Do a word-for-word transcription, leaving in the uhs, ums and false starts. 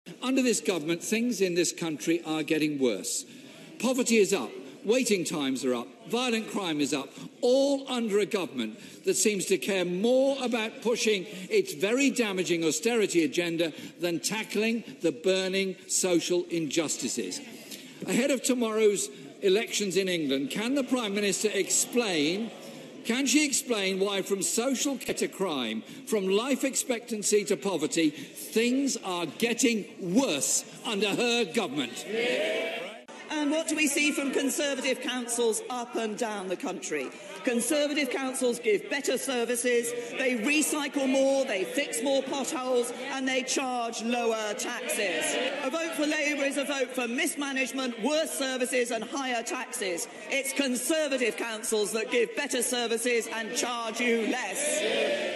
Under this government, things in this country are getting worse. Poverty is up, waiting times are up, violent crime is up, all under a government that seems to care more about pushing its very damaging austerity agenda than tackling the burning social injustices. Ahead of tomorrow's elections in England, can the Prime Minister explain Can she explain why from social care to crime, from life expectancy to poverty, things are getting worse under her government? And what do we see from Conservative councils up and down the country? Conservative councils give better services, they recycle more, they fix more potholes, and they charge lower taxes. A vote for Labour is a vote for mismanagement, worse services and higher taxes. It's Conservative councils that give better services and charge you less.